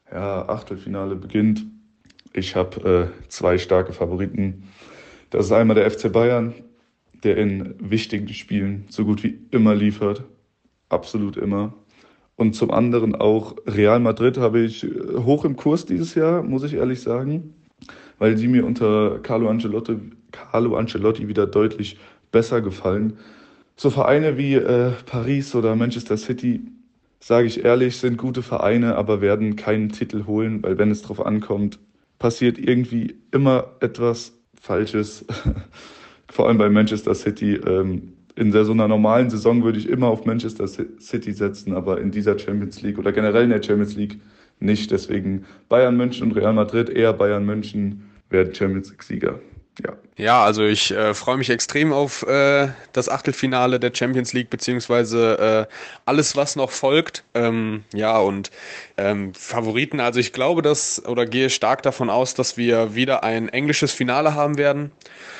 Ja, Achtelfinale beginnt. Ich habe zwei starke Favoriten. Das ist einmal der FC Bayern, der in wichtigen Spielen so gut wie immer liefert. Absolut immer. Und zum anderen auch Real Madrid habe ich hoch im Kurs dieses Jahr, muss ich ehrlich sagen, weil die mir unter Carlo Ancelotti wieder deutlich besser gefallen. So Vereine wie Paris oder Manchester City, sage ich ehrlich, sind gute Vereine, aber werden keinen Titel holen, weil wenn es drauf ankommt, passiert irgendwie immer etwas Falsches. Vor allem bei Manchester City. In so einer normalen Saison würde ich immer auf Manchester City setzen, aber in dieser Champions League oder generell in der Champions League nicht. Deswegen Bayern München und Real Madrid, eher Bayern München werden Champions League-Sieger. Ja. Ja, also ich freue mich extrem auf das Achtelfinale der Champions League, beziehungsweise alles, was noch folgt. Ja, und Favoriten, also ich glaube, oder gehe stark davon aus, dass wir wieder ein englisches Finale haben werden,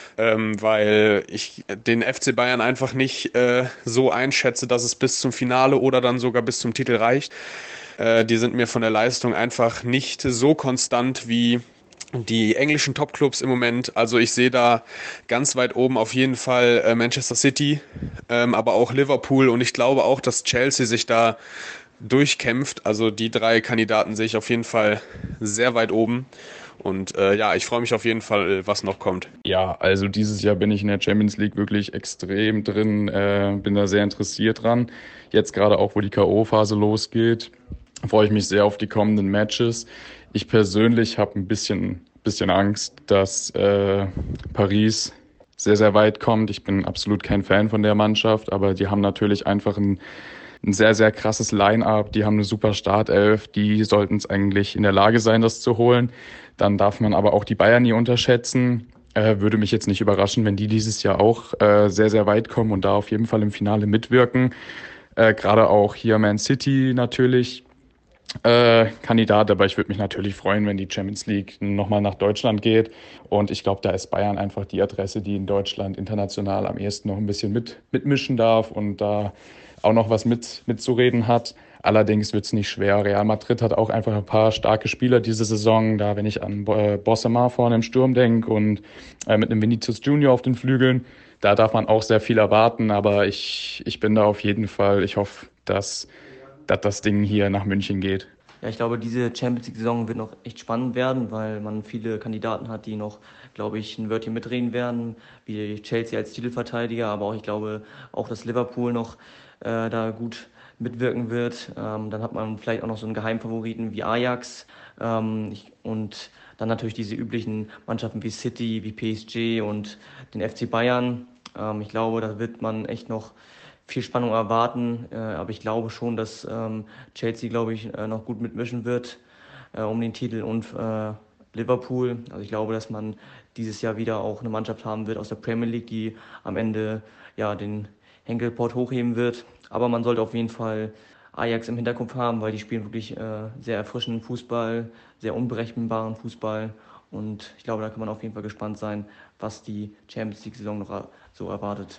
weil ich den FC Bayern einfach nicht so einschätze, dass es bis zum Finale oder dann sogar bis zum Titel reicht. Die sind mir von der Leistung einfach nicht so konstant wie die englischen Topclubs im Moment. Also ich sehe da ganz weit oben auf jeden Fall Manchester City, aber auch Liverpool, und ich glaube auch, dass Chelsea sich da durchkämpft. Also die drei Kandidaten sehe ich auf jeden Fall sehr weit oben. Und ja, ich freue mich auf jeden Fall, was noch kommt. Ja, also dieses Jahr bin ich in der Champions League wirklich extrem drin, bin da sehr interessiert dran. Jetzt gerade auch, wo die K.O.-Phase losgeht, freue ich mich sehr auf die kommenden Matches. Ich persönlich habe ein bisschen Angst, dass Paris sehr, sehr weit kommt. Ich bin absolut kein Fan von der Mannschaft, aber die haben natürlich einfach ein sehr, sehr krasses Line-up. Die haben eine super Startelf. Die sollten es eigentlich in der Lage sein, das zu holen. Dann darf man aber auch die Bayern nie unterschätzen. Würde mich jetzt nicht überraschen, wenn die dieses Jahr auch sehr, sehr weit kommen und da auf jeden Fall im Finale mitwirken. Gerade auch hier Man City natürlich Kandidat, aber ich würde mich natürlich freuen, wenn die Champions League nochmal nach Deutschland geht. Und ich glaube, da ist Bayern einfach die Adresse, die in Deutschland international am ehesten noch ein bisschen mitmischen darf und da auch noch was mitzureden hat. Allerdings wird es nicht schwer. Real Madrid hat auch einfach ein paar starke Spieler diese Saison. Da, wenn ich an Bossemar vorne im Sturm denke und mit einem Vinicius Junior auf den Flügeln, da darf man auch sehr viel erwarten. Aber ich bin da auf jeden Fall, ich hoffe, dass das Ding hier nach München geht. Ja, ich glaube, diese Champions League-Saison wird noch echt spannend werden, weil man viele Kandidaten hat, die noch, glaube ich, ein Wörtchen mitreden werden, wie Chelsea als Titelverteidiger, aber auch, ich glaube, auch, dass Liverpool noch da gut mitwirken wird. Dann hat man vielleicht auch noch so einen Geheimfavoriten wie Ajax und dann natürlich diese üblichen Mannschaften wie City, wie PSG und den FC Bayern. Ich glaube, da wird man echt noch viel Spannung erwarten, aber ich glaube schon, dass Chelsea, glaube ich, noch gut mitmischen wird um den Titel und Liverpool. Also ich glaube, dass man dieses Jahr wieder auch eine Mannschaft haben wird aus der Premier League, die am Ende ja den Henkelpott hochheben wird. Aber man sollte auf jeden Fall Ajax im Hinterkopf haben, weil die spielen wirklich sehr erfrischenden Fußball, sehr unberechenbaren Fußball. Und ich glaube, da kann man auf jeden Fall gespannt sein, was die Champions League-Saison noch so erwartet.